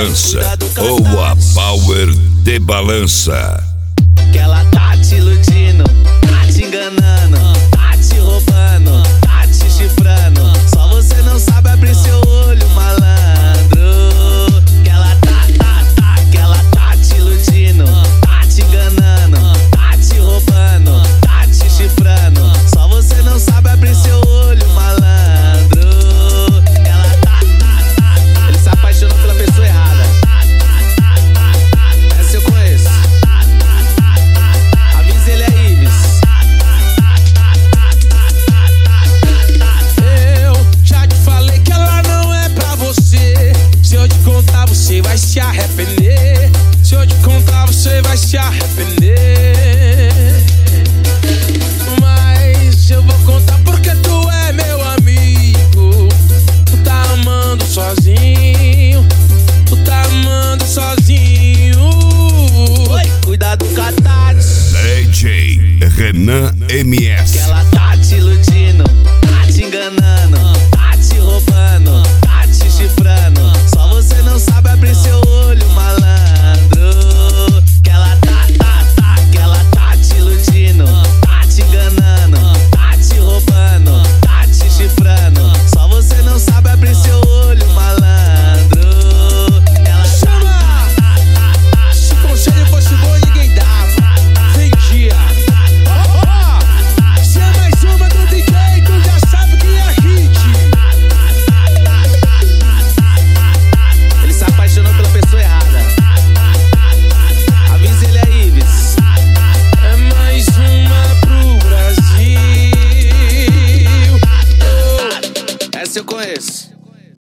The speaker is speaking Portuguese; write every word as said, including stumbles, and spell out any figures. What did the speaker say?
dança ou a Power de balança. Que ela tá te iludindo, tá te enganando, tá te roubando, tá te chifrando. Só você não sabe abrir seu olho, malandro. Que ela tá, tá, tá, que ela tá te iludindo, tá te enganando, tá te roubando, tá te chifrando. Só você não sabe abrir seu olho, malandro. Ela tá, tá, tá, tá. Ele se apaixonou pela pessoa errada. Essa eu conheço. Avisa ele aí, Ives. Eu já te falei que ela não é pra você. Se eu te contar, você vai se arrepender. Se eu te contar, você vai se arrepender. Mas eu vou contar porque tu é meu amigo. Tu tá amando sozinho. Tu tá amando sozinho. Oi, cuidado com a Tati. D J Renan M S. Que ela